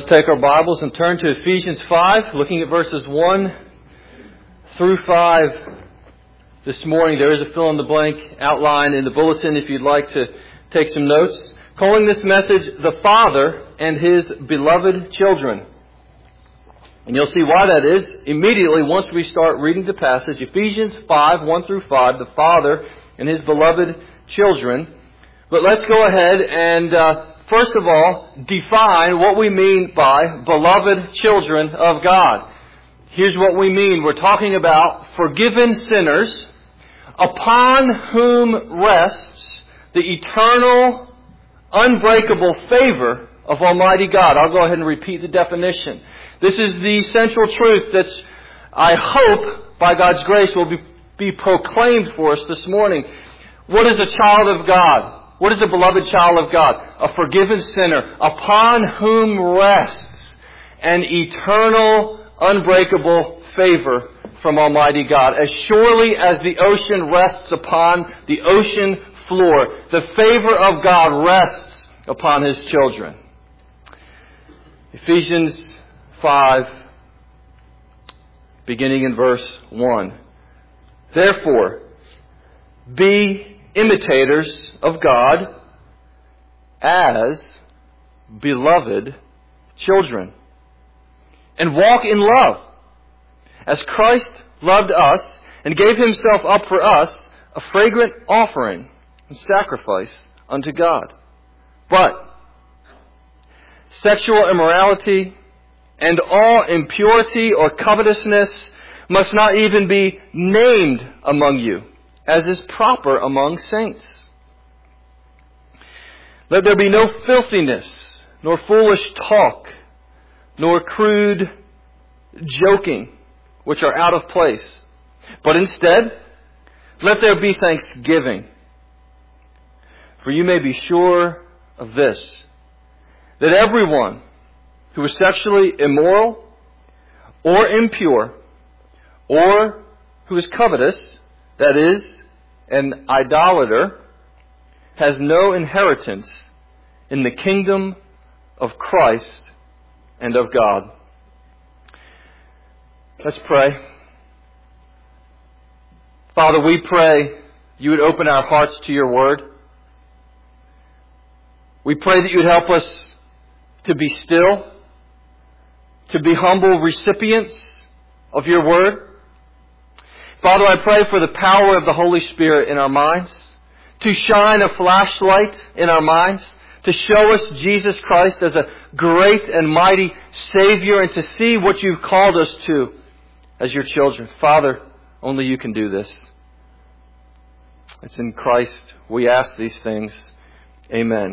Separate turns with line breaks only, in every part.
take our Bibles and turn to Ephesians 5, looking at verses 1 through 5 this morning. There is a fill-in-the-blank outline in the bulletin if you'd like to take some notes. Calling this message, The Father and His Beloved Children. And you'll see why that is immediately once we start reading the passage. Ephesians 5, 1 through 5, The Father and His Beloved Children. But let's go ahead and first of all, define what we mean by beloved children of God. Here's what we mean. We're talking about forgiven sinners upon whom rests the eternal, unbreakable favor of Almighty God. I'll go ahead and repeat the definition. This is the central truth that I hope, by God's grace, will be proclaimed for us this morning. What is a child of God? What is a beloved child of God? A forgiven sinner upon whom rests an eternal, unbreakable favor from Almighty God. As surely as the ocean rests upon the ocean floor, the favor of God rests upon His children. Ephesians 5, beginning in verse 1. Therefore, be imitators of God as beloved children, and walk in love, as Christ loved us and gave Himself up for us, a fragrant offering and sacrifice unto God. But sexual immorality and all impurity or covetousness must not even be named among you, as is proper among saints. Let there be no filthiness, nor foolish talk, nor crude joking, which are out of place. But instead, let there be thanksgiving. For you may be sure of this, that everyone who is sexually immoral, or impure, or who is covetous, that is, an idolater, has no inheritance in the kingdom of Christ and of God. Let's pray. Father, we pray You would open our hearts to Your Word. We pray that You would help us to be still, to be humble recipients of Your Word. Father, I pray for the power of the Holy Spirit in our minds, to shine a flashlight in our minds, to show us Jesus Christ as a great and mighty Savior, and to see what You've called us to as Your children. Father, only You can do this. It's in Christ we ask these things. Amen.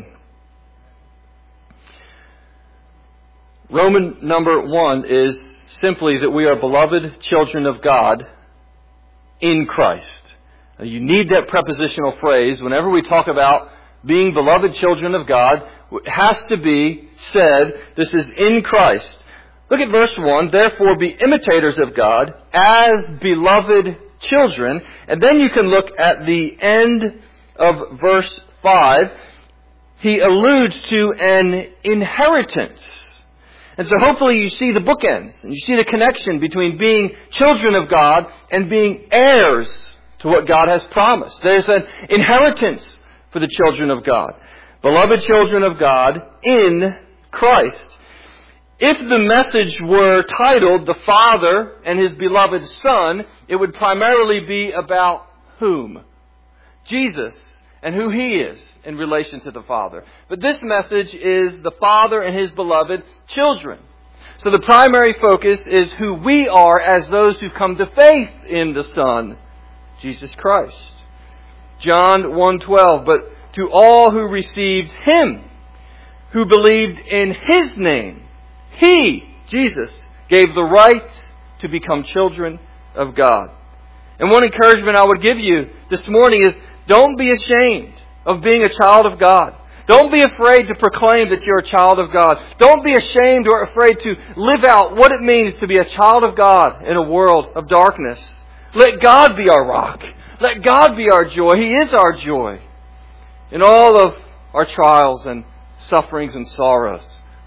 Roman number 1 is simply that we are beloved children of God in Christ. You need that prepositional phrase whenever we talk about being beloved children of God. It has to be said, this is in Christ. Look at verse 1. Therefore be imitators of God as beloved children. And then you can look at the end of verse 5. He alludes to an inheritance. And so hopefully you see the bookends, and you see the connection between being children of God and being heirs to what God has promised. There's an inheritance for the children of God. Beloved children of God in Christ. If the message were titled The Father and His Beloved Son, it would primarily be about whom? Jesus, and who He is in relation to the Father. But this message is the Father and His beloved children. So the primary focus is who we are as those who come to faith in the Son, Jesus Christ. John 1:12, but to all who received Him, who believed in His name, He, Jesus, gave the right to become children of God. And one encouragement I would give you this morning is, don't be ashamed of being a child of God. Don't be afraid to proclaim that you're a child of God. Don't be ashamed or afraid to live out what it means to be a child of God in a world of darkness. Let God be our rock. Let God be our joy. He is our joy. In all of our trials and sufferings and sorrows,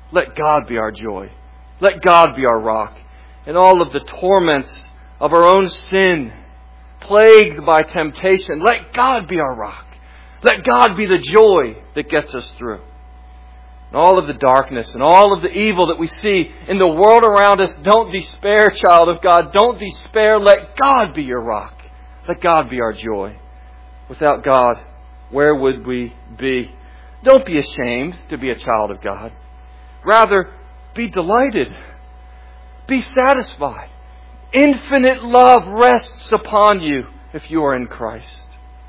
let God be our joy. Let God be our rock. In all of the torments of our own sin, plagued by temptation, let God be our rock. Let God be the joy that gets us through. And all of the darkness and all of the evil that we see in the world around us, don't despair, child of God. Don't despair. Let God be your rock. Let God be our joy. Without God, where would we be? Don't be ashamed to be a child of God. Rather, be delighted. Be satisfied. Infinite love rests upon you if you are in Christ.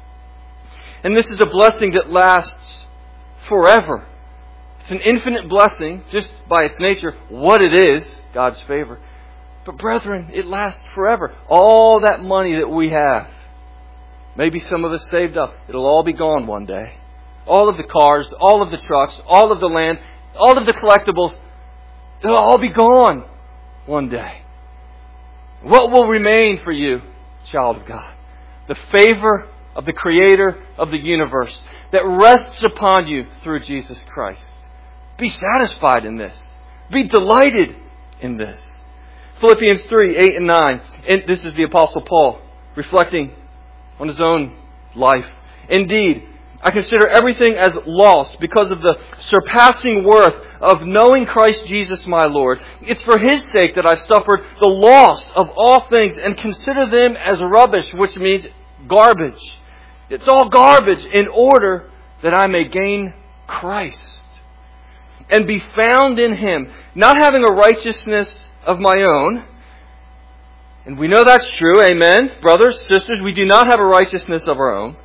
And this is a blessing that lasts forever. It's an infinite blessing, just by its nature, what it is, God's favor. But brethren, it lasts forever. All that money that we have, maybe some of us saved up, it'll all be gone one day. All of the cars, all of the trucks, all of the land, all of the collectibles, they'll all be gone one day. What will remain for you, child of God? The favor of the Creator of the universe that rests upon you through Jesus Christ. Be satisfied in this. Be delighted in this. Philippians 3, 8 and 9. And this is the Apostle Paul reflecting on his own life. Indeed, I consider everything as lost because of the surpassing worth of knowing Christ Jesus my Lord. It's for His sake that I've suffered the loss of all things and consider them as rubbish, which means garbage. It's all garbage in order that I may gain Christ and be found in Him, not having a righteousness of my own. And we know that's true, amen. Brothers, sisters, we do not have a righteousness of our own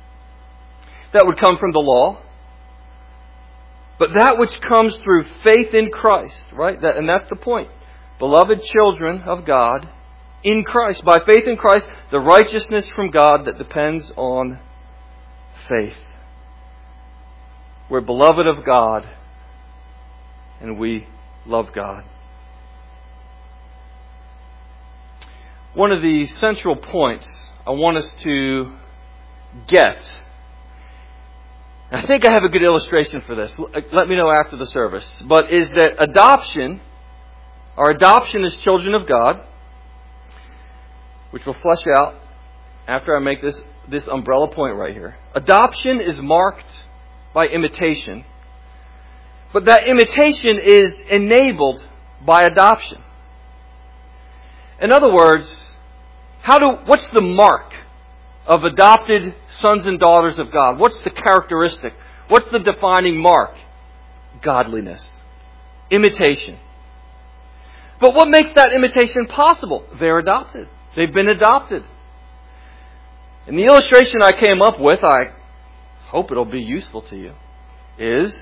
that would come from the law, but that which comes through faith in Christ, right? And that's the point. Beloved children of God, in Christ, by faith in Christ, the righteousness from God that depends on faith. We're beloved of God, and we love God. One of the central points I want us to get, I think I have a good illustration for this. Let me know after the service. But is that adoption, our adoption as children of God, which we'll flesh out after I make this umbrella point right here. Adoption is marked by imitation. But that imitation is enabled by adoption. In other words, what's the mark of adopted sons and daughters of God? What's the characteristic? What's the defining mark? Godliness. Imitation. But what makes that imitation possible? They're adopted. They've been adopted. And the illustration I came up with, I hope it'll be useful to you, is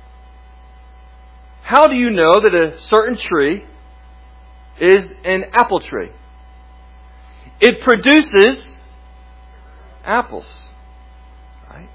how do you know that a certain tree is an apple tree? It produces apples. Right?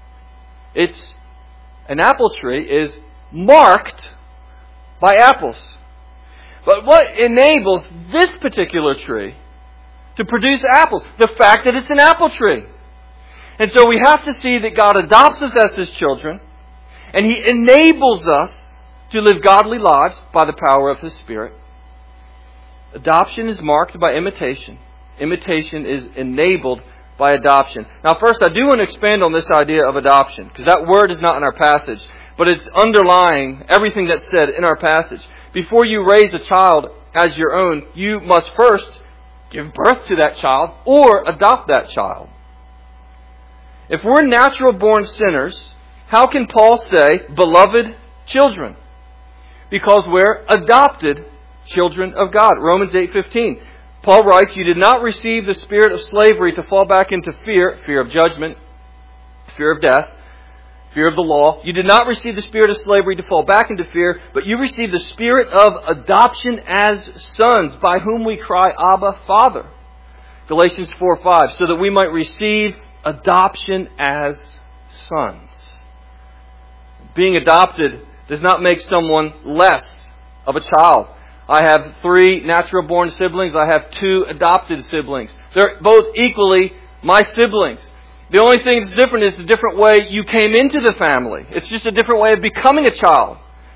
An apple tree is marked by apples. But what enables this particular tree to produce apples? The fact that it's an apple tree. And so we have to see that God adopts us as His children, and He enables us to live godly lives by the power of His Spirit. Adoption is marked by imitation. Imitation is enabled by adoption. Now first, I do want to expand on this idea of adoption, because that word is not in our passage, but it's underlying everything that's said in our passage. Before you raise a child as your own, you must first give birth to that child or adopt that child. If we're natural born sinners, how can Paul say, beloved children? Because we're adopted children of God. Romans 8:15. Paul writes, you did not receive the spirit of slavery to fall back into fear of judgment, fear of death, fear of the law. You did not receive the spirit of slavery to fall back into fear, but you received the spirit of adoption as sons, by whom we cry, Abba, Father. Galatians 4:5, so that we might receive adoption as sons. Being adopted does not make someone less of a child. I have 3 natural-born siblings. I have 2 adopted siblings. They're both equally my siblings. The only thing that's different is the different way you came into the family. It's just a different way of becoming a child.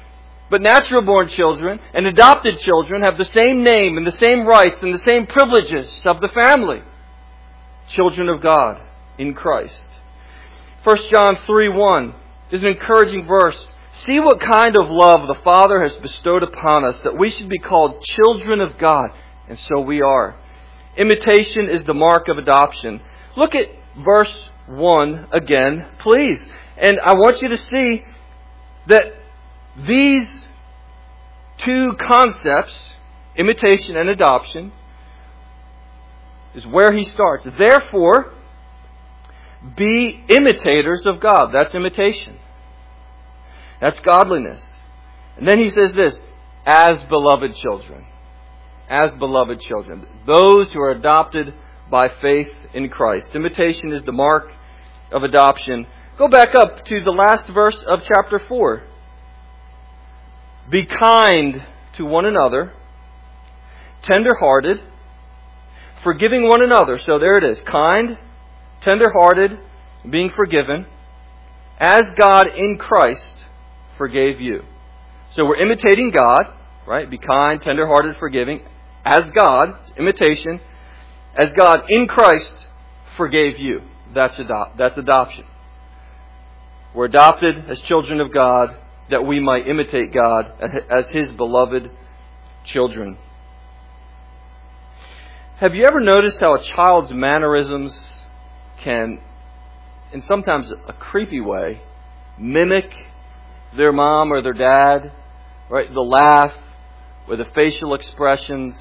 But natural-born children and adopted children have the same name and the same rights and the same privileges of the family. Children of God in Christ. 1 John 3:1 is an encouraging verse. See what kind of love the Father has bestowed upon us, that we should be called children of God. And so we are. Imitation is the mark of adoption. Look at verse 1 again, please. And I want you to see that these two concepts, imitation and adoption, is where he starts. Therefore, be imitators of God. That's imitation. That's godliness. And then he says this, as beloved children. As beloved children. Those who are adopted by faith in Christ. Imitation is the mark of adoption. Go back up to the last verse of chapter 4. Be kind to one another, tender-hearted, forgiving one another. So there it is. Kind, tender-hearted, being forgiven, as God in Christ forgave you. So we're imitating God, right? Be kind, tender-hearted, forgiving, as God, imitation, as God in Christ forgave you. That's adoption. We're adopted as children of God, that we might imitate God as His beloved children. Have you ever noticed how a child's mannerisms can, in sometimes a creepy way, mimic their mom or their dad? Right? The laugh, or the facial expressions,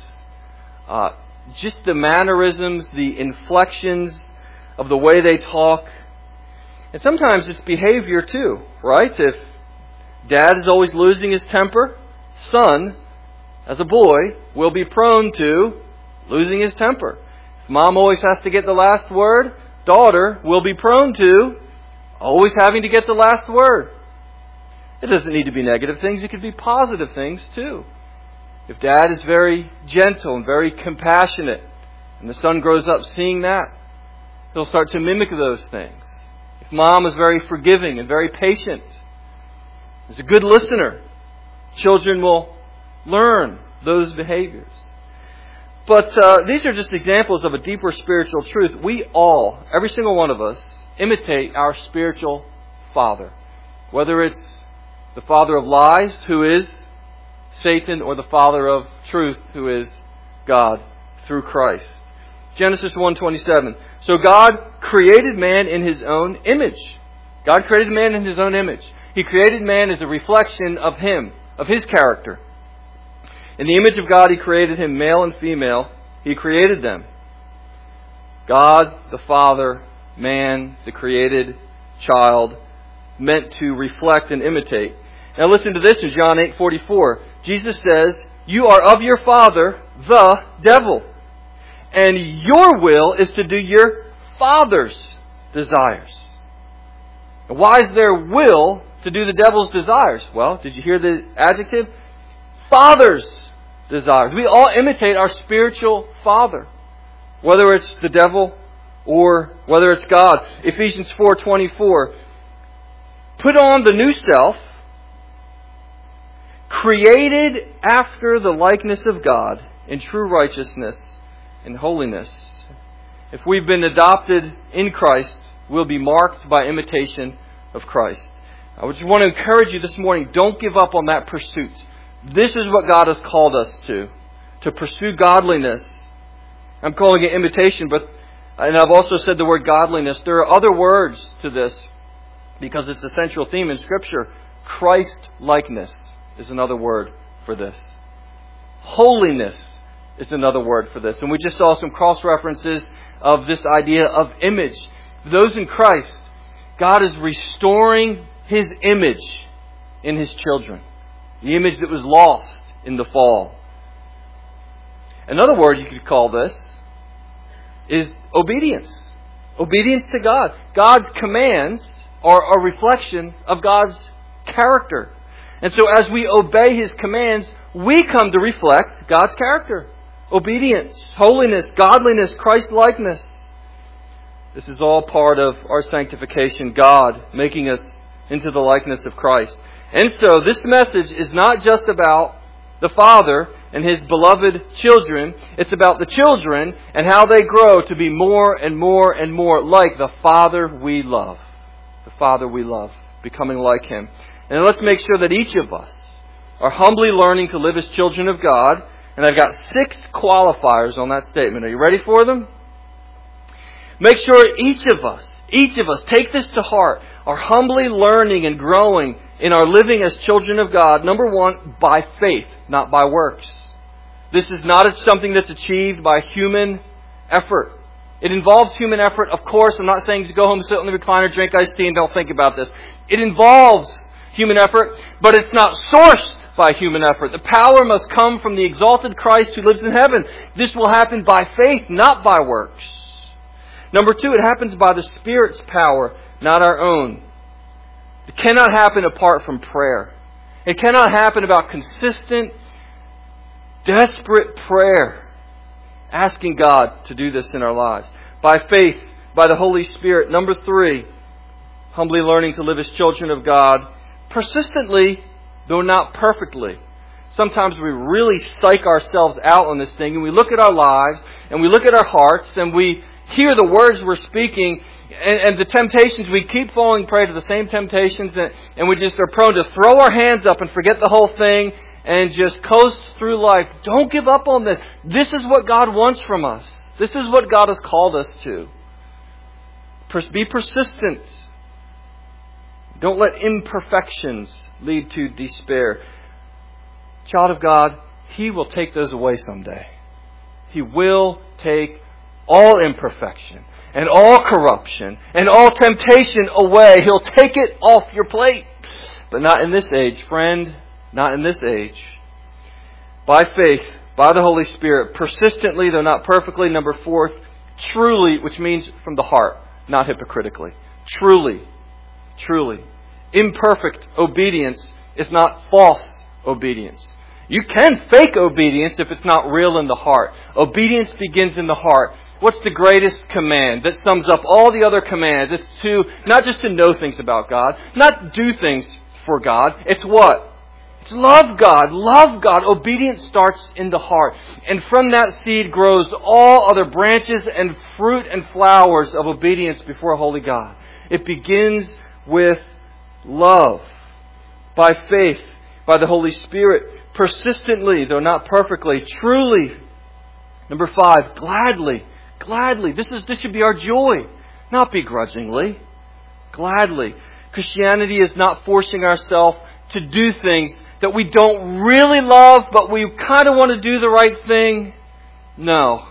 just the mannerisms, the inflections of the way they talk. And sometimes it's behavior too, right? If Dad is always losing his temper, son, as a boy, will be prone to losing his temper. If Mom always has to get the last word, daughter will be prone to always having to get the last word. It doesn't need to be negative things. It could be positive things too. If Dad is very gentle and very compassionate, and the son grows up seeing that, he'll start to mimic those things. If Mom is very forgiving and very patient, is a good listener, children will learn those behaviors. But these are just examples of a deeper spiritual truth. We all, every single one of us, imitate our spiritual father. Whether it's the father of lies, who is Satan, or the father of truth, who is God through Christ. Genesis 1:27. So God created man in His own image. God created man in His own image. He created man as a reflection of Him, of His character. In the image of God, He created him, male and female. He created them. God, the Father, man, the created child, meant to reflect and imitate. Now listen to this in John 8:44. Jesus says, you are of your father, the devil, and your will is to do your father's desires. And why is their will to do the devil's desires? Well, did you hear the adjective? Father's desires. We all imitate our spiritual father, whether it's the devil or whether it's God. Ephesians 4:24. Put on the new self, created after the likeness of God in true righteousness and holiness. If we've been adopted in Christ, we'll be marked by imitation of Christ. I just want to encourage you this morning, don't give up on that pursuit. This is what God has called us to pursue godliness. I'm calling it imitation, and I've also said the word godliness. There are other words to this because it's a central theme in Scripture. Christ-likeness is another word for this. Holiness is another word for this. And we just saw some cross-references of this idea of image. Those in Christ, God is restoring His image in His children. The image that was lost in the fall. Another word you could call this is obedience. Obedience to God. God's commands are a reflection of God's character. And so as we obey His commands, we come to reflect God's character. Obedience, holiness, godliness, Christ-likeness. This is all part of our sanctification, God making us into the likeness of Christ. And so this message is not just about the Father and His beloved children. It's about the children and how they grow to be more and more and more like the Father we love. The Father we love, becoming like Him. And let's make sure that each of us are humbly learning to live as children of God. And I've got 6 qualifiers on that statement. Are you ready for them? Make sure each of us, take this to heart, are humbly learning and growing in our living as children of God. Number 1, by faith, not by works. This is not something that's achieved by human effort. It involves human effort, of course. I'm not saying to go home, sit on the recliner, drink iced tea, and don't think about this. It involves human effort, but it's not sourced by human effort. The power must come from the exalted Christ who lives in heaven. This will happen by faith, not by works. Number 2, it happens by the Spirit's power, not our own. It cannot happen apart from prayer. It cannot happen about consistent, desperate prayer, asking God to do this in our lives. By faith, by the Holy Spirit. Number 3, humbly learning to live as children of God, persistently, though not perfectly. Sometimes we really psych ourselves out on this thing, and we look at our lives, and we look at our hearts, and we hear the words we're speaking, and the temptations, we keep falling prey to the same temptations, and we just are prone to throw our hands up and forget the whole thing and just coast through life. Don't give up on this. This is what God wants from us. This is what God has called us to. Be persistent. Don't let imperfections lead to despair. Child of God, He will take those away someday. He will take all imperfection and all corruption and all temptation away. He'll take it off your plate. But not in this age, friend. Not in this age. By faith, by the Holy Spirit, persistently, though not perfectly. Number 4, truly, which means from the heart, not hypocritically. Truly. Imperfect obedience is not false obedience. You can fake obedience if it's not real in the heart. Obedience begins in the heart. What's the greatest command that sums up all the other commands? It's to, not just to know things about God, not do things for God. It's what? It's love God. Love God. Obedience starts in the heart. And from that seed grows all other branches and fruit and flowers of obedience before a holy God. It begins with love. By faith, by the Holy Spirit, persistently, though not perfectly, truly. Number 5, gladly. This should be our joy, not begrudgingly. Gladly. Christianity is not forcing ourselves to do things that we don't really love, but we kind of want to do the right thing. No.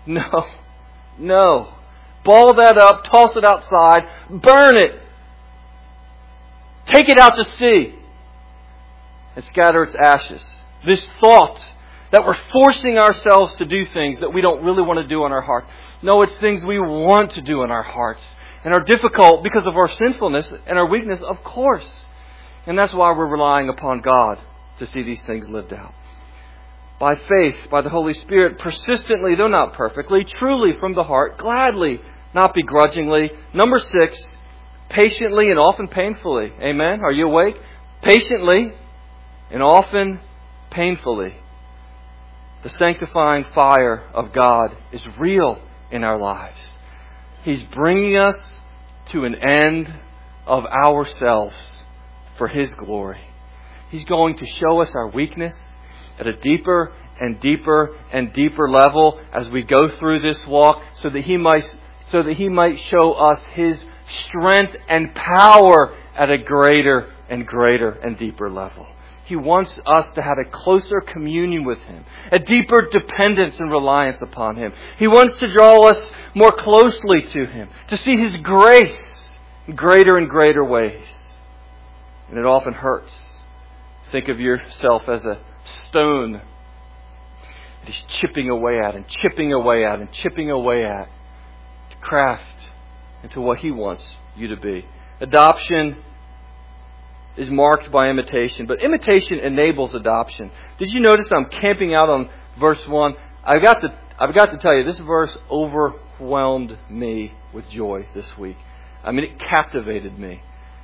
Ball that up, toss it outside, burn it. Take it out to sea and scatter its ashes. This thought that we're forcing ourselves to do things that we don't really want to do in our heart. No, it's things we want to do in our hearts and are difficult because of our sinfulness and our weakness, of course. And that's why we're relying upon God to see these things lived out. By faith, by the Holy Spirit, persistently, though not perfectly, truly from the heart, gladly, not begrudgingly. Number 6, patiently and often painfully. Amen? Are you awake? Patiently and often painfully. The sanctifying fire of God is real in our lives. He's bringing us to an end of ourselves for His glory. He's going to show us our weakness at a deeper and deeper and deeper level as we go through this walk, so that He might show us His strength and power at a greater and greater and deeper level. He wants us to have a closer communion with Him, a deeper dependence and reliance upon Him. He wants to draw us more closely to Him, to see His grace in greater and greater ways. And it often hurts. Think of yourself as a stone that He's chipping away at and chipping away at and chipping away at to craft into what He wants you to be. Adoption is marked by imitation, but imitation enables adoption. Did you notice I'm camping out on verse 1? I've got to tell you, this verse overwhelmed me with joy this week. I mean, it captivated me.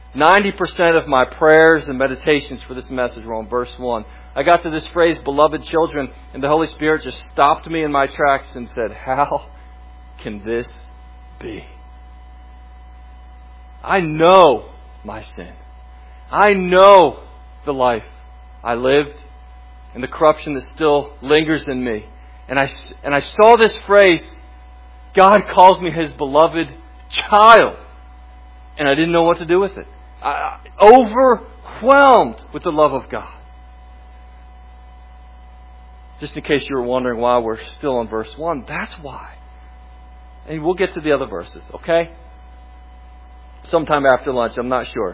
90% of my prayers and meditations for this message were on verse 1. I got to this phrase, beloved children, and the Holy Spirit just stopped me in my tracks and said, how can this be? I know my sin. I know the life I lived and the corruption that still lingers in me. And I saw this phrase, God calls me His beloved child. And I didn't know what to do with it. Overwhelmed with the love of God. Just in case you were wondering why we're still on verse 1, that's why. And we'll get to the other verses, okay? Sometime after lunch, I'm not sure.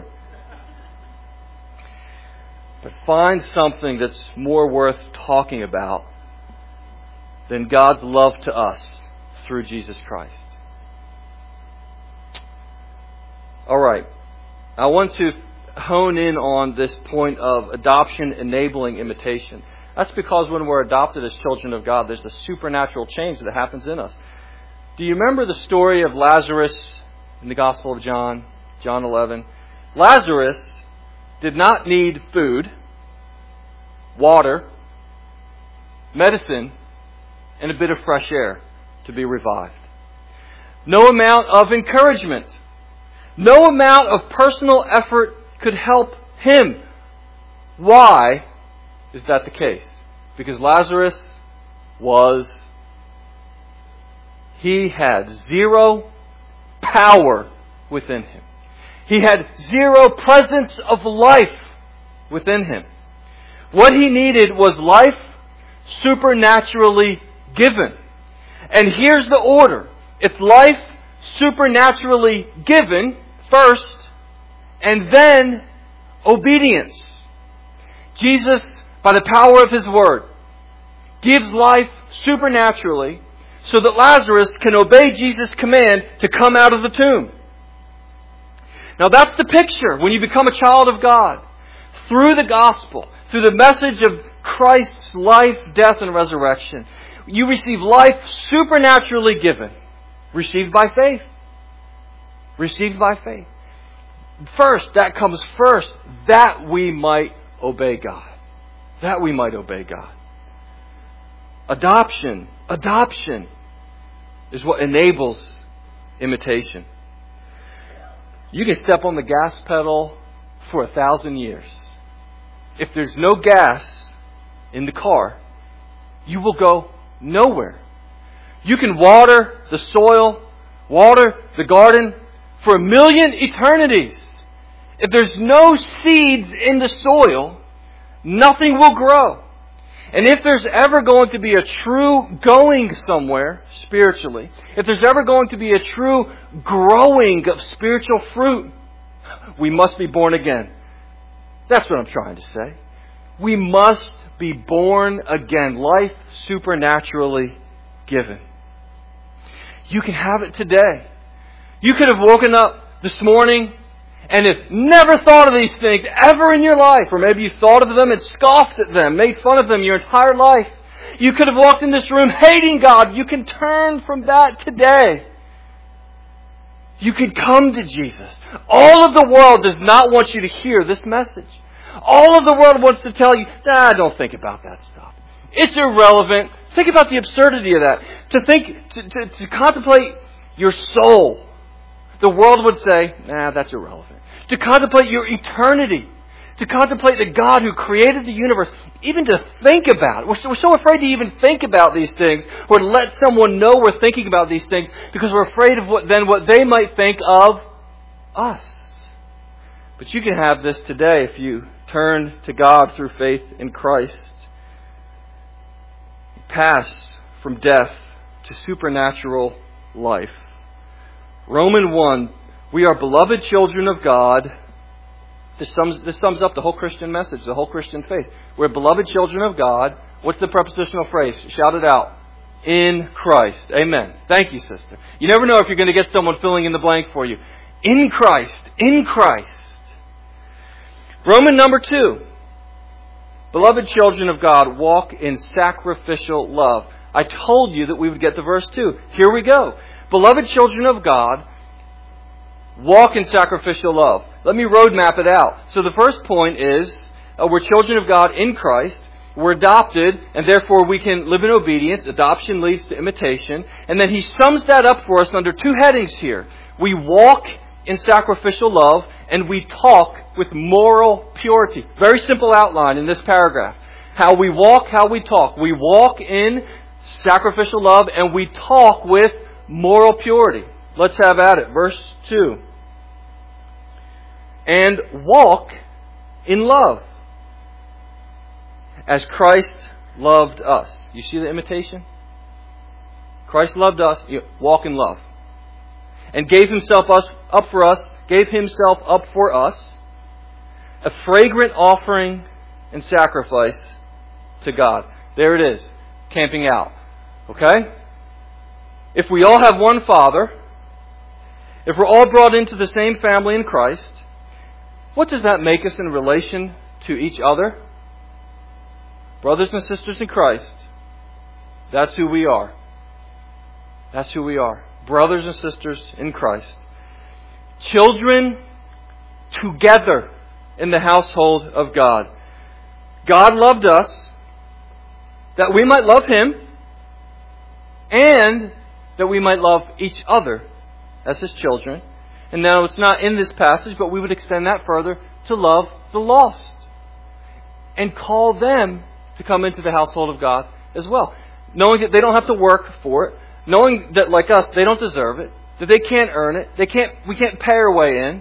But find something that's more worth talking about than God's love to us through Jesus Christ. All right. I want to hone in on this point of adoption enabling imitation. That's because when we're adopted as children of God, there's a supernatural change that happens in us. Do you remember the story of Lazarus in the Gospel of John, John 11? Lazarus did not need food, water, medicine, and a bit of fresh air to be revived. No amount of encouragement, no amount of personal effort could help him. Why is that the case? Because Lazarus he had zero power within him. He had zero presence of life within him. What he needed was life supernaturally given. And here's the order. It's life supernaturally given first, and then obedience. Jesus, by the power of His Word, gives life supernaturally so that Lazarus can obey Jesus' command to come out of the tomb. Now that's the picture when you become a child of God. Through the gospel, through the message of Christ's life, death, and resurrection, you receive life supernaturally given. Received by faith. Received by faith. First, that comes first, that we might obey God. That we might obey God. Adoption is what enables imitation. You can step on the gas pedal for 1,000 years. If there's no gas in the car, you will go nowhere. You can water the soil, water the garden for 1,000,000 eternities. If there's no seeds in the soil, nothing will grow. And if there's ever going to be a true going somewhere spiritually, if there's ever going to be a true growing of spiritual fruit, we must be born again. That's what I'm trying to say. We must be born again. Life supernaturally given. You can have it today. You could have woken up this morning and have never thought of these things ever in your life. Or maybe you thought of them and scoffed at them, made fun of them your entire life. You could have walked in this room hating God. You can turn from that today. You can come to Jesus. All of the world does not want you to hear this message. All of the world wants to tell you, don't think about that stuff. It's irrelevant. Think about the absurdity of that. To contemplate your soul. The world would say, that's irrelevant. To contemplate your eternity. To contemplate the God who created the universe. Even to think about it. We're so afraid to even think about these things. Or to let someone know we're thinking about these things. Because we're afraid of what they might think of us. But you can have this today if you turn to God through faith in Christ. Pass from death to supernatural life. Romans 1, we are beloved children of God. This sums up the whole Christian message, the whole Christian faith. We're beloved children of God. What's the prepositional phrase? Shout it out. In Christ. Amen. Thank you, sister. You never know if you're going to get someone filling in the blank for you. In Christ. In Christ. Roman number 2. Beloved children of God, walk in sacrificial love. I told you that we would get to verse 2. Here we go. Beloved children of God, walk in sacrificial love. Let me roadmap it out. So the first point is we're children of God in Christ. We're adopted, and therefore we can live in obedience. Adoption leads to imitation. And then he sums that up for us under two headings here. We walk in sacrificial love, and we talk with moral purity. Very simple outline in this paragraph. How we walk, how we talk. We walk in sacrificial love, and we talk with moral purity. Let's have at it. Verse 2. And walk in love, as Christ loved us. You see the imitation? Christ loved us. Walk in love. And gave himself up for us, a fragrant offering and sacrifice to God. There it is. Camping out. Okay? If we all have one Father, if we're all brought into the same family in Christ, what does that make us in relation to each other? Brothers and sisters in Christ, that's who we are. That's who we are. Brothers and sisters in Christ. Children together in the household of God. God loved us that we might love Him and that we might love each other as His children. And now it's not in this passage, but we would extend that further to love the lost and call them to come into the household of God as well. Knowing that they don't have to work for it. Knowing that, like us, they don't deserve it. That they can't earn it. We can't pay our way in.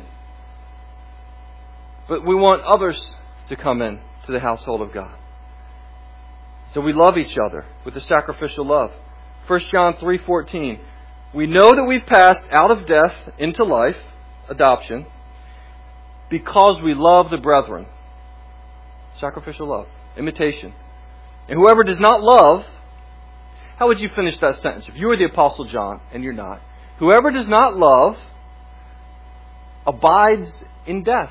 But we want others to come in to the household of God. So we love each other with a sacrificial love. 1 John 3:14. We know that we've passed out of death into life, adoption, because we love the brethren. Sacrificial love. Imitation. And whoever does not love, how would you finish that sentence? If you were the Apostle John, and you're not. Whoever does not love abides in death.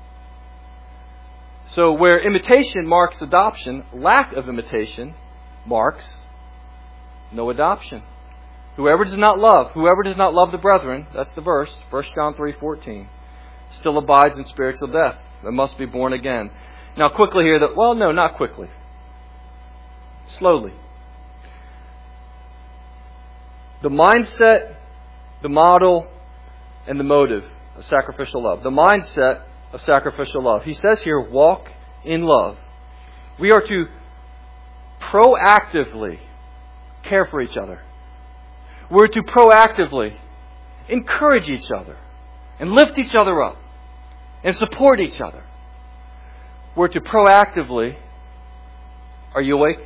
So where imitation marks adoption, lack of imitation marks no adoption. Whoever does not love the brethren, that's the verse, 1 John 3:14, still abides in spiritual death. They must be born again. Now quickly here, not quickly. Slowly. The mindset, the model, and the motive of sacrificial love. The mindset of sacrificial love. He says here, walk in love. We are to proactively care for each other. We're to proactively encourage each other and lift each other up and support each other. We're to proactively, are you awake?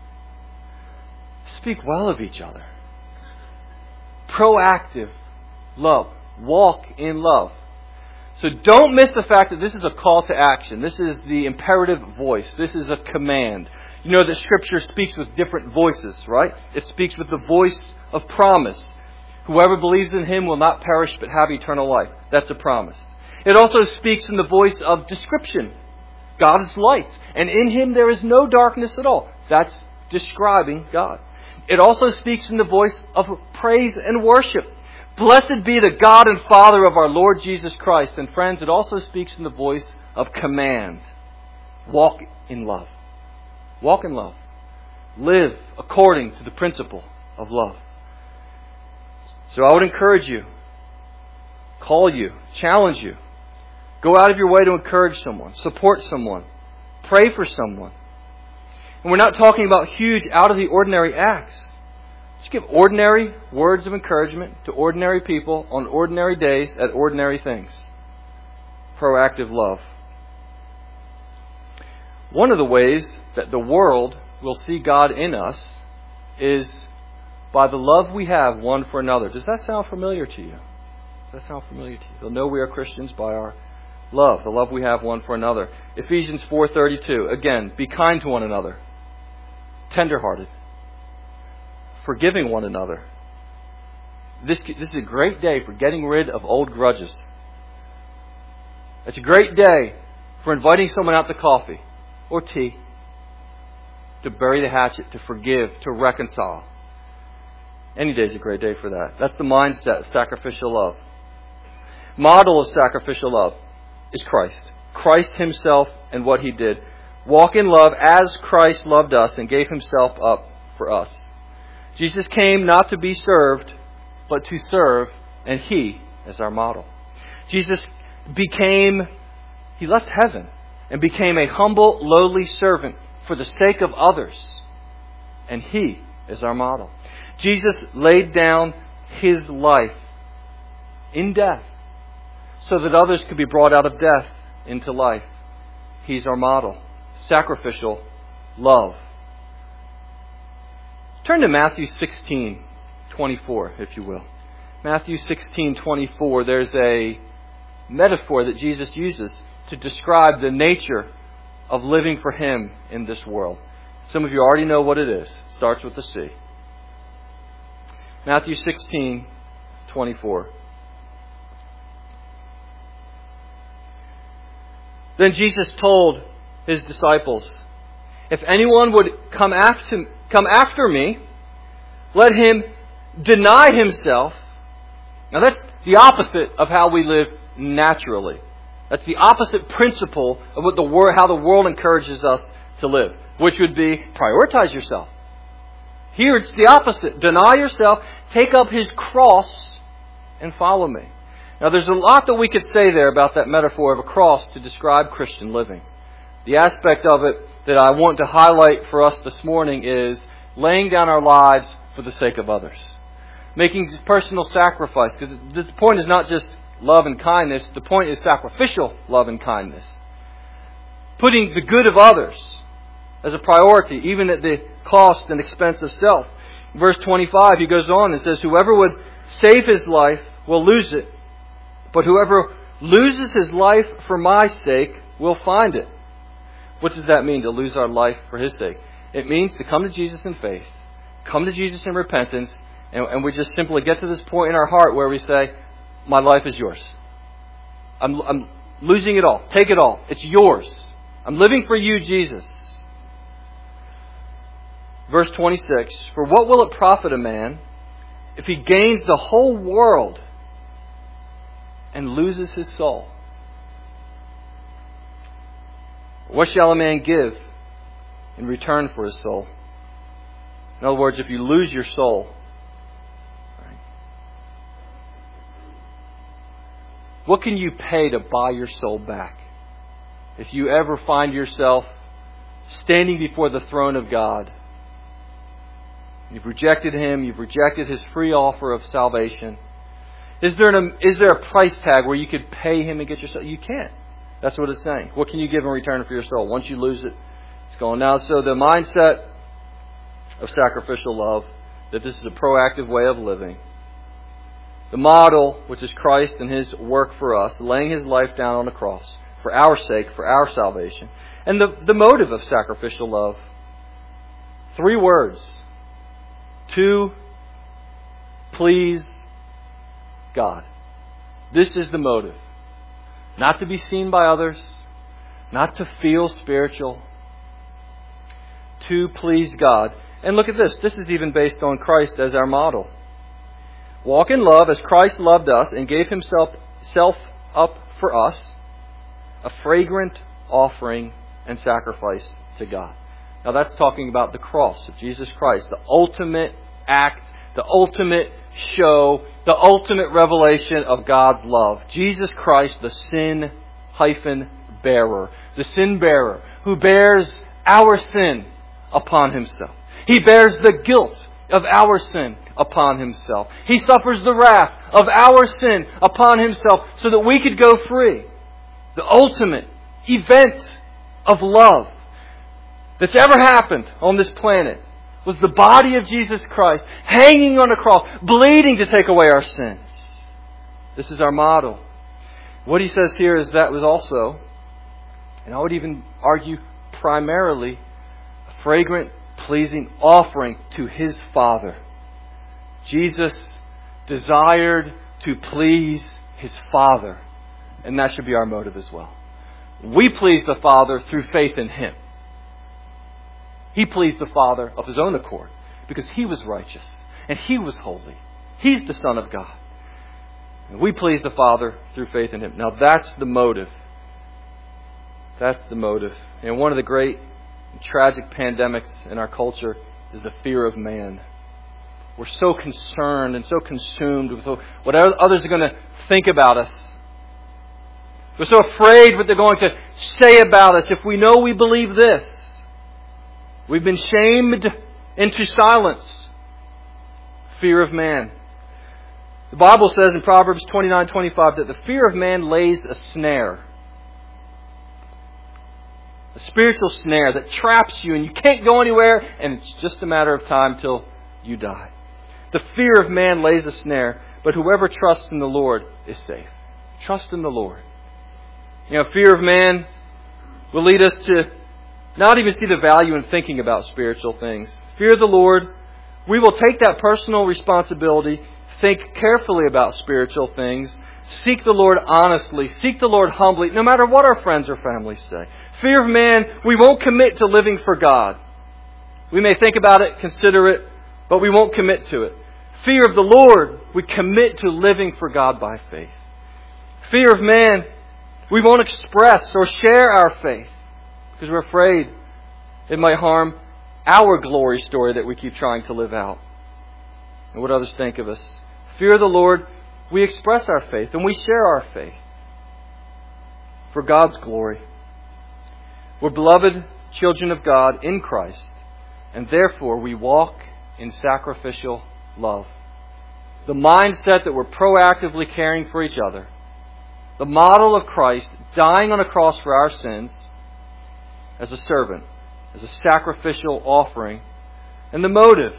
Speak well of each other. Proactive love. Walk in love. So don't miss the fact that this is a call to action. This is the imperative voice. This is a command. You know that Scripture speaks with different voices, right? It speaks with the voice of promise. Whoever believes in Him will not perish but have eternal life. That's a promise. It also speaks in the voice of description. God is light, and in Him there is no darkness at all. That's describing God. It also speaks in the voice of praise and worship. Blessed be the God and Father of our Lord Jesus Christ. And friends, it also speaks in the voice of command. Walk in love. Walk in love. Live according to the principle of love. So I would encourage you, call you, challenge you. Go out of your way to encourage someone, support someone, pray for someone. And we're not talking about huge, out-of-the-ordinary acts. Just give ordinary words of encouragement to ordinary people on ordinary days at ordinary things. Proactive love. One of the ways that the world will see God in us is by the love we have one for another. Does that sound familiar to you? Does that sound familiar to you? They'll know we are Christians by our love, the love we have one for another. Ephesians 4:32. Again, be kind to one another. Tenderhearted. Forgiving one another. This is a great day for getting rid of old grudges. It's a great day for inviting someone out to coffee or tea, to bury the hatchet, to forgive, to reconcile. Any day is a great day for that. That's the mindset of sacrificial love. model of sacrificial love is Christ. Christ himself and what he did. Walk in love as Christ loved us and gave himself up for us. Jesus came not to be served, but to serve, and he is our model. Jesus he left heaven and became a humble, lowly servant for the sake of others, and he is our model. Jesus laid down his life in death so that others could be brought out of death into life. He's our model. Sacrificial love. Turn to Matthew 16:24, if you will. Matthew 16:24, there's a metaphor that Jesus uses to describe the nature of living for him in this world. Some of you already know what it is. It starts with the C. Matthew 16:24. Then Jesus told his disciples, if anyone would come after me, let him deny himself. Now that's the opposite of how we live naturally. That's the opposite principle of how the world encourages us to live, which would be prioritize yourself. Here it's the opposite. Deny yourself, take up his cross, and follow me. Now there's a lot that we could say there about that metaphor of a cross to describe Christian living. The aspect of it that I want to highlight for us this morning is laying down our lives for the sake of others. Making personal sacrifice. Because the point is not just love and kindness. The point is sacrificial love and kindness. Putting the good of others as a priority, even at the cost and expense of self. Verse 25, he goes on and says, whoever would save his life will lose it. But whoever loses his life for my sake will find it. What does that mean, to lose our life for his sake? It means to come to Jesus in faith, come to Jesus in repentance, and we just simply get to this point in our heart where we say, my life is yours. I'm losing it all. Take it all. It's yours. I'm living for you, Jesus. Verse 26, for what will it profit a man if he gains the whole world and loses his soul? What shall a man give in return for his soul? In other words, if you lose your soul, right, what can you pay to buy your soul back? If you ever find yourself standing before the throne of God, you've rejected him, you've rejected his free offer of salvation. Is there a price tag where you could pay him and get your soul? You can't. That's what it's saying. What can you give in return for your soul? Once you lose it, it's gone. Now, so the mindset of sacrificial love, that this is a proactive way of living. The model, which is Christ and his work for us, laying his life down on the cross for our sake, for our salvation. And the motive of sacrificial love. 3 words. To please God. This is the motive. Not to be seen by others. Not to feel spiritual. To please God. And look at this. This is even based on Christ as our model. Walk in love as Christ loved us and gave himself up for us, a fragrant offering and sacrifice to God. Now that's talking about the cross of Jesus Christ, the ultimate act, the ultimate show, the ultimate revelation of God's love. Jesus Christ, the sin-bearer. The sin bearer who bears our sin upon himself. He bears the guilt of our sin upon himself. He suffers the wrath of our sin upon himself so that we could go free. The ultimate event of love that's ever happened on this planet was the body of Jesus Christ hanging on a cross, bleeding to take away our sins. This is our model. What he says here is that was also, and I would even argue primarily, a fragrant, pleasing offering to his Father. Jesus desired to please his Father, and that should be our motive as well. We please the Father through faith in him. He pleased the Father of his own accord because he was righteous and he was holy. He's the Son of God. And we please the Father through faith in Him. Now that's the motive. That's the motive. And one of the great tragic pandemics in our culture is the fear of man. We're so concerned and so consumed with what others are going to think about us. We're so afraid what they're going to say about us if we know we believe this. We've been shamed into silence. Fear of man. The Bible says in Proverbs 29:25 that the fear of man lays a snare. A spiritual snare that traps you and you can't go anywhere and it's just a matter of time till you die. The fear of man lays a snare, but whoever trusts in the Lord is safe. Trust in the Lord. You know, fear of man will lead us to not even see the value in thinking about spiritual things. Fear the Lord. We will take that personal responsibility, think carefully about spiritual things, seek the Lord honestly, seek the Lord humbly, no matter what our friends or families say. Fear of man, we won't commit to living for God. We may think about it, consider it, but we won't commit to it. Fear of the Lord, we commit to living for God by faith. Fear of man, we won't express or share our faith because we're afraid it might harm our glory story that we keep trying to live out and what others think of us. Fear of the Lord, we express our faith and we share our faith for God's glory. We're beloved children of God in Christ, and therefore we walk in sacrificial love. The mindset that we're proactively caring for each other. The model of Christ dying on a cross for our sins as a servant, as a sacrificial offering. And the motive.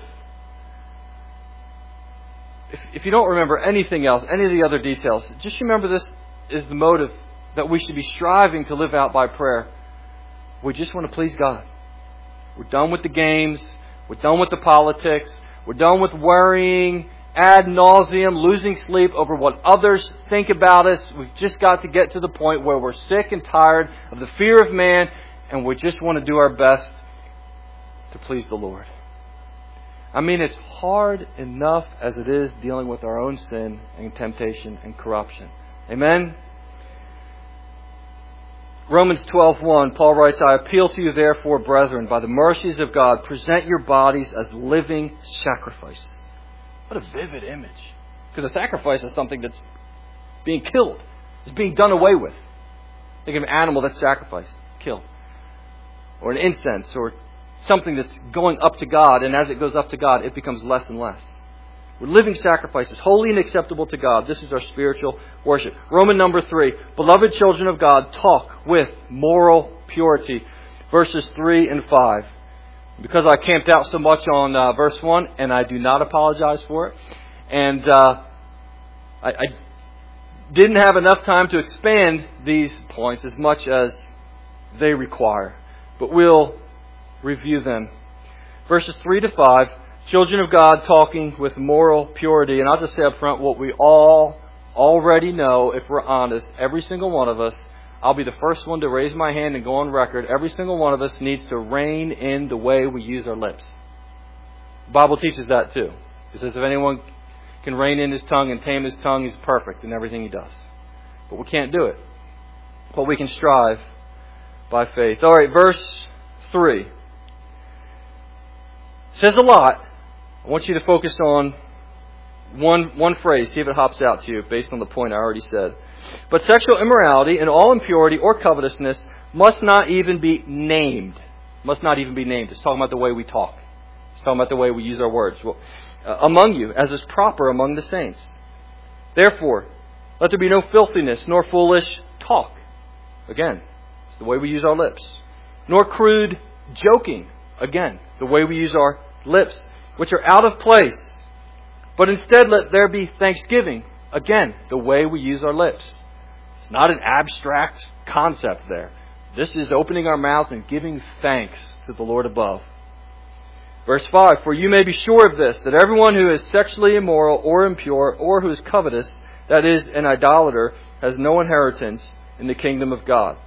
If you don't remember anything else, any of the other details, just remember this is the motive that we should be striving to live out by prayer. We just want to please God. We're done with the games. We're done with the politics. We're done with worrying ad nauseum, losing sleep over what others think about us. We've just got to get to the point where we're sick and tired of the fear of man, and we just want to do our best to please the Lord. I mean, it's hard enough as it is dealing with our own sin and temptation and corruption. Amen? Romans 12:1, Paul writes, I appeal to you therefore, brethren, by the mercies of God, present your bodies as living sacrifices. What a vivid image. Because a sacrifice is something that's being killed. It's being done away with. Think of an animal that's sacrificed, killed. Or an incense, or something that's going up to God, and as it goes up to God, it becomes less and less. We're living sacrifices, holy and acceptable to God. This is our spiritual worship. Roman number 3, beloved children of God, talk with moral purity. Verses 3 and 5. Because I camped out so much on verse 1, and I do not apologize for it. And I didn't have enough time to expand these points as much as they require. But we'll review them. Verses 3 to 5. Children of God talking with moral purity. And I'll just say up front what we all already know, if we're honest. Every single one of us, I'll be the first one to raise my hand and go on record. Every single one of us needs to rein in the way we use our lips. The Bible teaches that too. It says if anyone can rein in his tongue and tame his tongue, he's perfect in everything he does. But we can't do it. But we can strive by faith. All right, verse 3. It says a lot. I want you to focus on one phrase. See if it hops out to you based on the point I already said. But sexual immorality and all impurity or covetousness must not even be named. Must not even be named. It's talking about the way we talk. It's talking about the way we use our words. Well, among you, as is proper among the saints. Therefore, let there be no filthiness, nor foolish talk. Again, it's the way we use our lips. Nor crude joking. Again, the way we use our lips, which are out of place. But instead let there be thanksgiving. Again, the way we use our lips. It's not an abstract concept there. This is opening our mouths and giving thanks to the Lord above. Verse 5, for you may be sure of this, that everyone who is sexually immoral or impure or who is covetous, that is, an idolater, has no inheritance in the kingdom of God.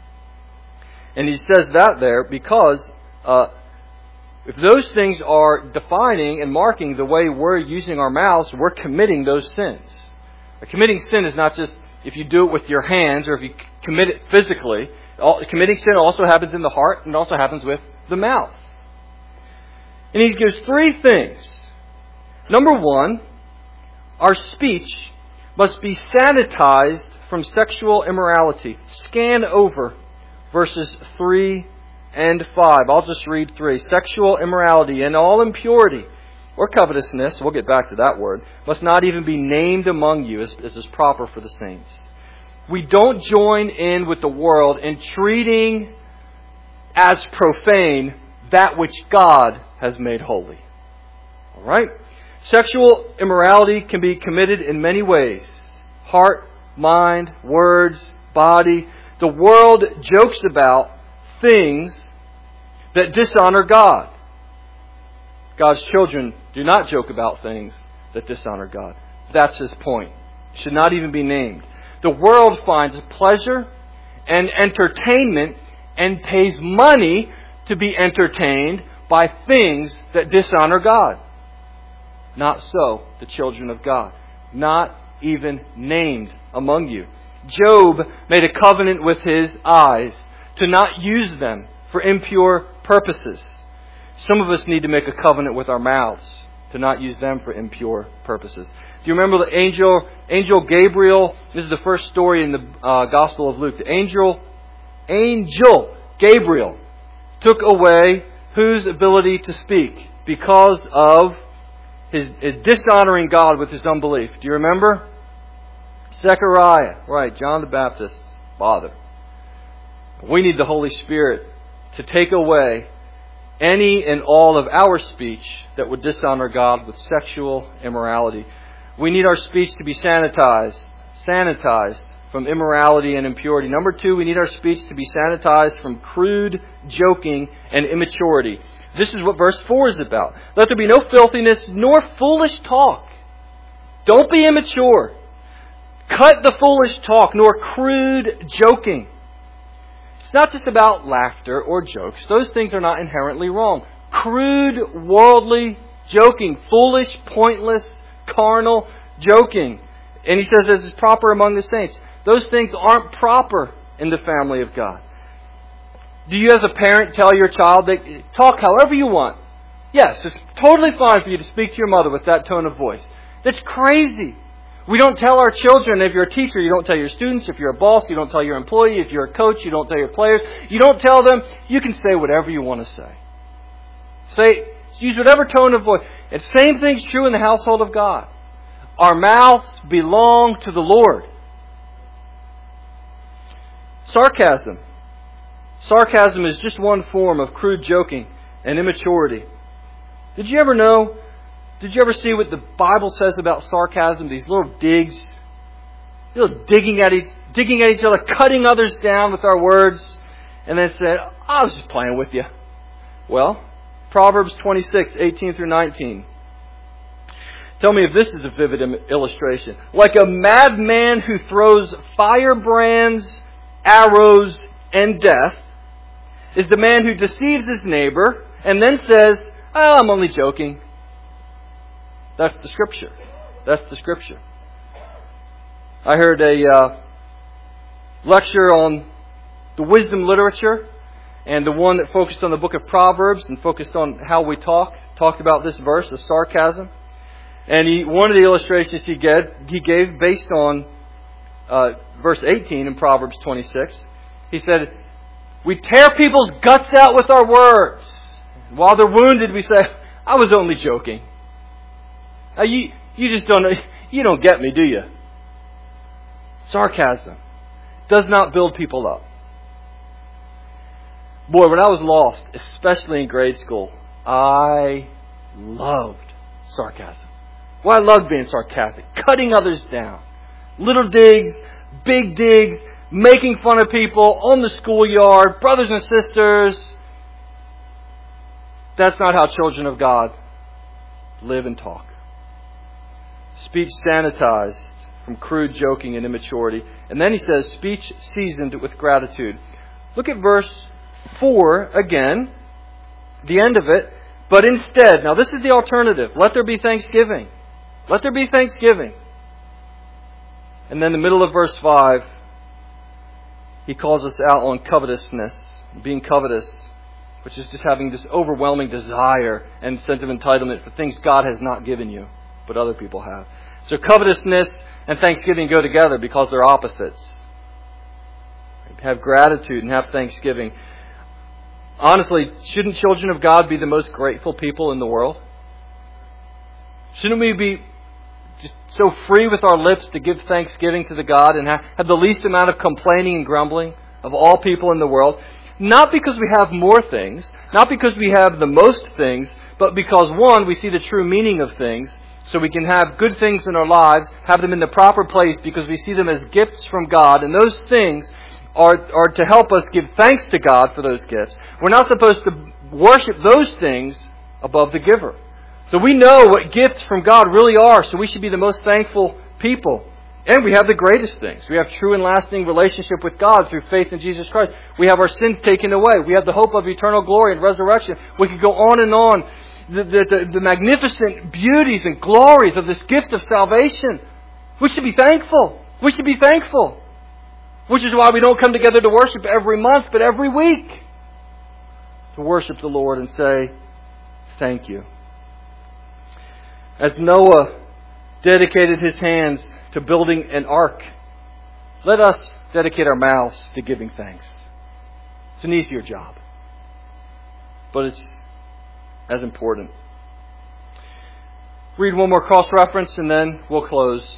And he says that there because if those things are defining and marking the way we're using our mouths, we're committing those sins. Committing sin is not just if you do it with your hands or if you commit it physically. Committing sin also happens in the heart and it also happens with the mouth. And he gives three things. Number one, our speech must be sanitized from sexual immorality. Scan over verses 3 and 5. I'll just read 3. Sexual immorality and all impurity or covetousness, we'll get back to that word, must not even be named among you as is proper for the saints. We don't join in with the world in treating as profane that which God has made holy. All right? Sexual immorality can be committed in many ways. Heart, mind, words, body. The world jokes about things that dishonor God. God's children do not joke about things that dishonor God. That's his point. It should not even be named. The world finds pleasure and entertainment and pays money to be entertained by things that dishonor God. Not so the children of God. Not even named among you. Job made a covenant with his eyes to not use them for impure purposes. Some of us need to make a covenant with our mouths to not use them for impure purposes. Do you remember the angel Gabriel? This is the first story in the Gospel of Luke. The angel Gabriel took away whose ability to speak because of his dishonoring God with his unbelief. Do you remember? Zechariah, right, John the Baptist's father. We need the Holy Spirit to take away any and all of our speech that would dishonor God with sexual immorality. We need our speech to be sanitized from immorality and impurity. Number 2, we need our speech to be sanitized from crude joking and immaturity. This is what verse 4 is about. Let there be no filthiness nor foolish talk. Don't be immature. Cut the foolish talk nor crude joking. It's not just about laughter or jokes. Those things are not inherently wrong. Crude, worldly joking, foolish, pointless, carnal joking. And he says this is proper among the saints. Those things aren't proper in the family of God. Do you as a parent tell your child that talk however you want? Yes, it's totally fine for you to speak to your mother with that tone of voice. That's crazy. We don't tell our children. If you're a teacher, you don't tell your students. If you're a boss, you don't tell your employee. If you're a coach, you don't tell your players. You don't tell them. You can say whatever you want to say. Use whatever tone of voice. And same thing's true in the household of God. Our mouths belong to the Lord. Sarcasm. Sarcasm is just one form of crude joking and immaturity. Did you ever see what the Bible says about sarcasm? These little digs, digging at each other, cutting others down with our words, and then said, "I was just playing with you." Well, Proverbs 26:18-19. Tell me if this is a vivid illustration. Like a madman who throws firebrands, arrows, and death is the man who deceives his neighbor and then says, "Oh, I'm only joking." That's the Scripture. That's the Scripture. I heard a lecture on the wisdom literature, and the one that focused on the book of Proverbs and focused on how we talked about this verse of sarcasm. And one of the illustrations he gave based on verse 18 in Proverbs 26, he said, we tear people's guts out with our words. While they're wounded, we say, "I was only joking." Now, you just don't get me, do you? Sarcasm does not build people up. Boy, when I was lost, especially in grade school, I loved sarcasm. Well, I loved being sarcastic, cutting others down. Little digs, big digs, making fun of people on the schoolyard, brothers and sisters. That's not how children of God live and talk. Speech sanitized from crude joking and immaturity. And then he says, speech seasoned with gratitude. Look at verse 4 again, the end of it. But instead, now this is the alternative. Let there be thanksgiving. Let there be thanksgiving. And then the middle of verse 5, he calls us out on covetousness, being covetous, which is just having this overwhelming desire and sense of entitlement for things God has not given you, but other people have. So covetousness and thanksgiving go together because they're opposites. Have gratitude and have thanksgiving. Honestly, shouldn't children of God be the most grateful people in the world? Shouldn't we be just so free with our lips to give thanksgiving to the God and have the least amount of complaining and grumbling of all people in the world? Not because we have more things, not because we have the most things, but because, one, we see the true meaning of things, so we can have good things in our lives, have them in the proper place because we see them as gifts from God, and those things are to help us give thanks to God for those gifts. We're not supposed to worship those things above the giver. So we know what gifts from God really are, so we should be the most thankful people. And we have the greatest things. We have true and lasting relationship with God through faith in Jesus Christ. We have our sins taken away. We have the hope of eternal glory and resurrection. We could go on and on. The magnificent beauties and glories of this gift of salvation. We should be thankful. We should be thankful. Which is why we don't come together to worship every month, but every week. To worship the Lord and say, thank you. As Noah dedicated his hands to building an ark, let us dedicate our mouths to giving thanks. It's an easier job, but it's as important. Read one more cross-reference and then we'll close.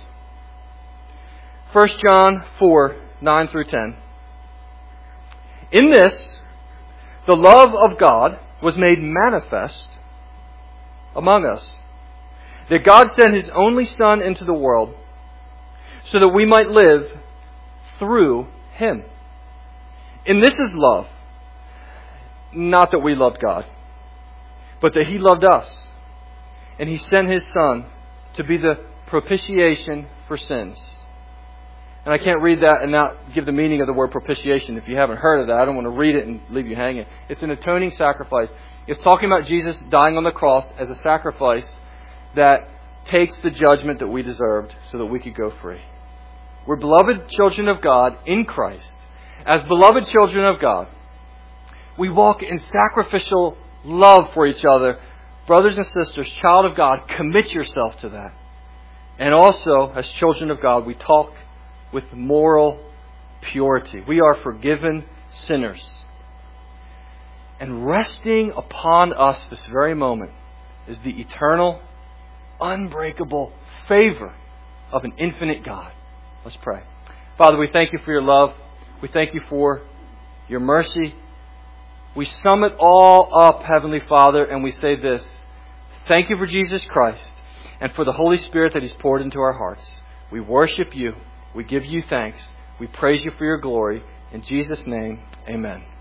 1 John 4, 9 through 10. In this, the love of God was made manifest among us, that God sent His only Son into the world so that we might live through Him. And this is love. Not that we loved God, but that He loved us. And He sent His Son to be the propitiation for sins. And I can't read that and not give the meaning of the word propitiation. If you haven't heard of that, I don't want to read it and leave you hanging. It's an atoning sacrifice. It's talking about Jesus dying on the cross as a sacrifice that takes the judgment that we deserved so that we could go free. We're beloved children of God in Christ. As beloved children of God, we walk in sacrificial love for each other. Brothers and sisters, child of God, commit yourself to that. And also, as children of God, we talk with moral purity. We are forgiven sinners. And resting upon us this very moment is the eternal, unbreakable favor of an infinite God. Let's pray. Father, we thank You for Your love. We thank You for Your mercy. We sum it all up, Heavenly Father, and we say this. Thank You for Jesus Christ and for the Holy Spirit that He's poured into our hearts. We worship You. We give You thanks. We praise You for Your glory. In Jesus' name, amen.